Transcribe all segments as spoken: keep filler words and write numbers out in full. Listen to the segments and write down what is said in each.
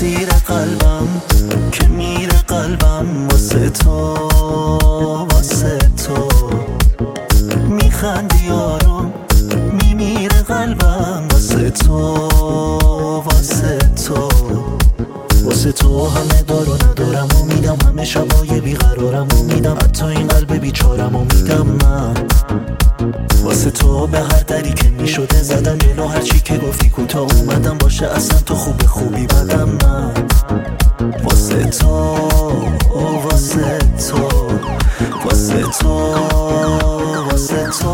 اسیر قلبم که میره قلبم واسه تو واسه تو میخندی آروم میمیره قلبم واسه تو واسه تو واسه تو همه دار و ندارم و میدم همه شبای بیقرارم و میدم حتی این قلب بیچارم و میدم من واسه تو به هر دری که میشده زدم جلو هرچی که گفتی کوتاه اومدم باشه اصلا تو خوب خوبی بدم من واسه تو واسه تو واسه تو واسه تو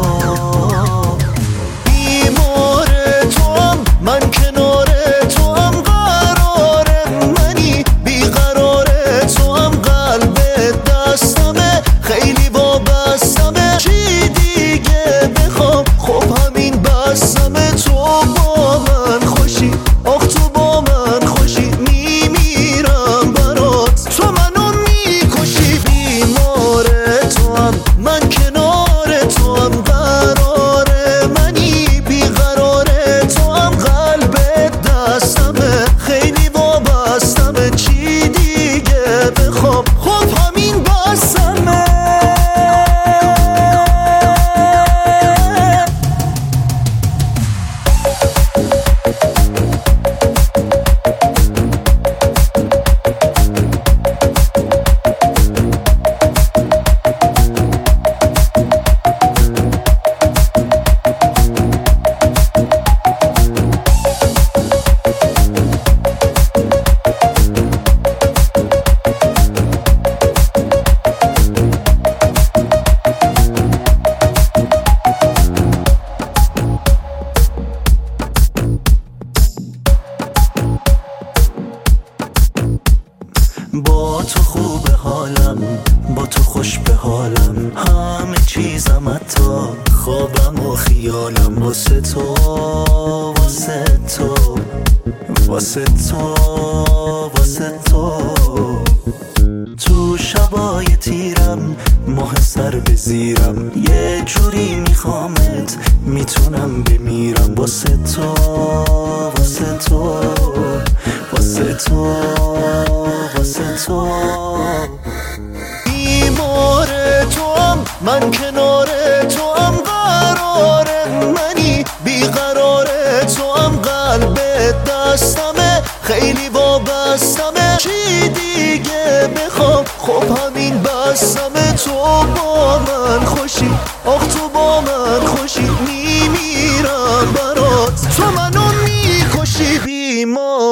بیمار توام من کنار توام قراره منی بیقرار توام قلب دستمه خیلی وابستمه چی دیگه بخوام خب همین بستمه تو با من خوشی آخ تو با من خوشی میمیرم برات تو منو میکشی بیمار توام من کنار توام قراره منی بیقرار توام قلب دستمه خیلی وابستمه چی دیگه بخوام خب همین بستمه با تو خوب حالم با تو خوش به حالم همه چیزم حتی خوابم و خیالم واسه تو واسه تو واسه تو واسه تو تو شبای تیرم ماه سر به زیرم یه جوری میخوامت میتونم بمیرم واسه تو واسه تو واسه تو واسه تو بیمار توام من کنار توام قراره منی بیقرار توام قلب دستمه خیلی وابستمه چی دیگه بخوام خب همین بستمه تو با من خوشی آخ تو با من خوشی میمیرم برات تو منو میکشی بیمار